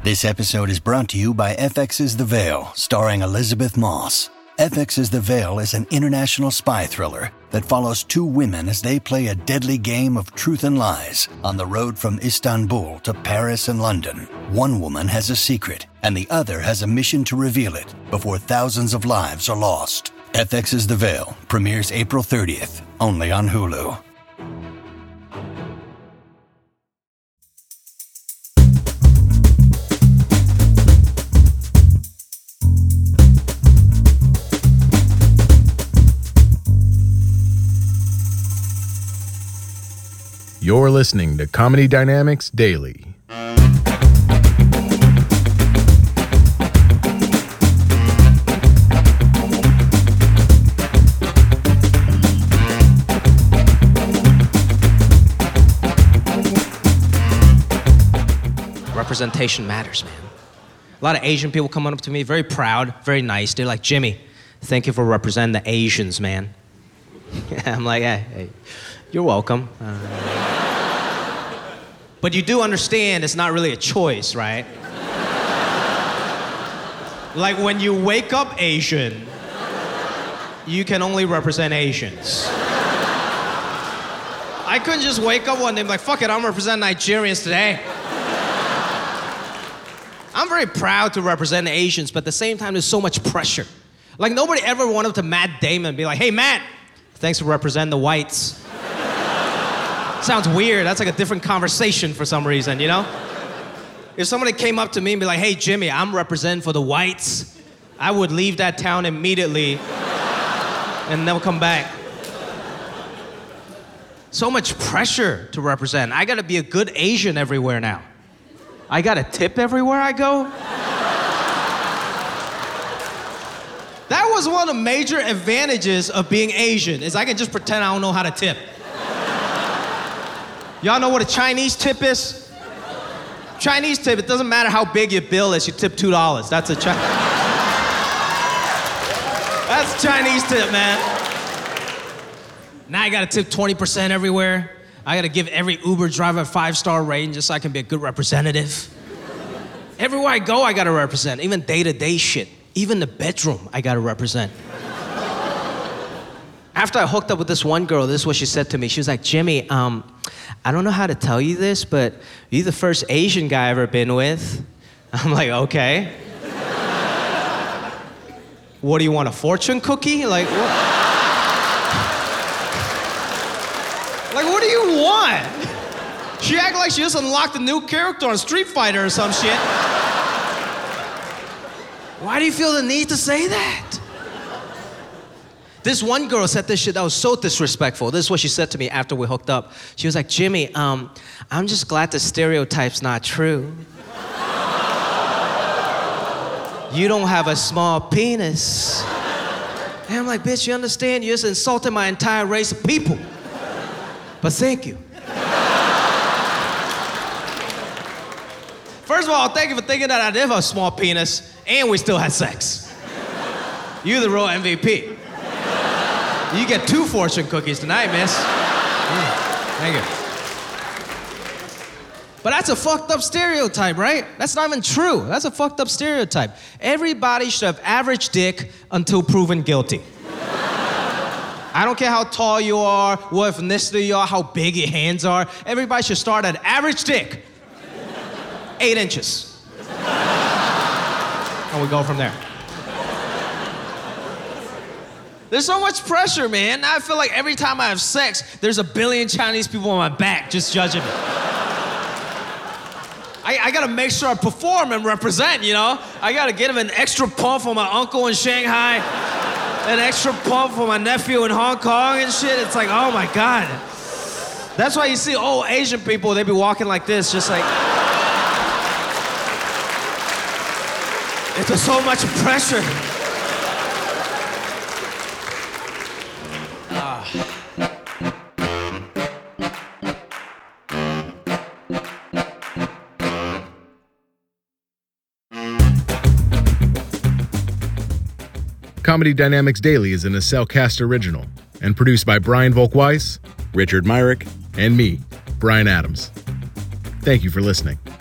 This episode is brought to you by FX's The Veil, starring Elizabeth Moss. FX's The Veil is an international spy thriller that follows two women as they play a deadly game of truth and lies on the road from Istanbul to Paris and London. One woman has a secret, and the other has a mission to reveal it before thousands of lives are lost. FX's The Veil premieres April 30th, only on Hulu. You're listening to Comedy Dynamics Daily. Representation matters, man. A lot of Asian people come up to me, very proud, very nice. They're like, Jimmy, thank you for representing the Asians, man. I'm like, hey, you're welcome. But you do understand it's not really a choice, right? Like when you wake up Asian, you can only represent Asians. I couldn't just wake up one day and be like, fuck it, I'm representing Nigerians today. I'm very proud to represent the Asians, but at the same time, there's so much pressure. Like nobody ever went up to Matt Damon and be like, hey, Matt, thanks for representing the whites. Sounds weird. That's like a different conversation for some reason, you know? If somebody came up to me and be like, hey, Jimmy, I'm representing for the whites, I would leave that town immediately and never come back. So much pressure to represent. I gotta be a good Asian everywhere now. I gotta tip everywhere I go. That was one of the major advantages of being Asian, is I can just pretend I don't know how to tip. Y'all know what a Chinese tip is? Chinese tip, it doesn't matter how big your bill is, you tip $2. That's a That's Chinese tip, man. Now I gotta tip 20% everywhere. I gotta give every Uber driver a 5-star rating just so I can be a good representative. Everywhere I go, I gotta represent. Even day-to-day shit. Even the bedroom, I gotta represent. After I hooked up with this one girl, this is what she said to me. She was like, Jimmy, I don't know how to tell you this, but you're the first Asian guy I've ever been with. I'm like, okay. What do you want, a fortune cookie? Like, what? Like, what do you want? She acted like she just unlocked a new character on Street Fighter or some shit. Why do you feel the need to say that? This one girl said this shit that was so disrespectful. This is what she said to me after we hooked up. She was like, Jimmy, I'm just glad the stereotype's not true. You don't have a small penis. And I'm like, bitch, you understand? You just insulted my entire race of people. But thank you. First of all, thank you for thinking that I did have a small penis, and we still had sex. You're the real MVP. You get 2 fortune cookies tonight, miss. Thank you. But that's a fucked up stereotype, right? That's not even true. That's a fucked up stereotype. Everybody should have average dick until proven guilty. I don't care how tall you are, what ethnicity you are, how big your hands are. Everybody should start at average dick. 8 inches. And we go from there. There's so much pressure, man. Now I feel like every time I have sex, there's a billion Chinese people on my back just judging me. I gotta make sure I perform and represent, you know? I gotta get him an extra pump for my uncle in Shanghai, an extra pump for my nephew in Hong Kong and shit. It's like, oh my God. That's why you see old Asian people, they be walking like this, just like... It's so much pressure. Comedy Dynamics Daily is an Acelcast original and produced by Brian Volk-Weiss, Richard Myrick, and me, Brian Adams. Thank you for listening.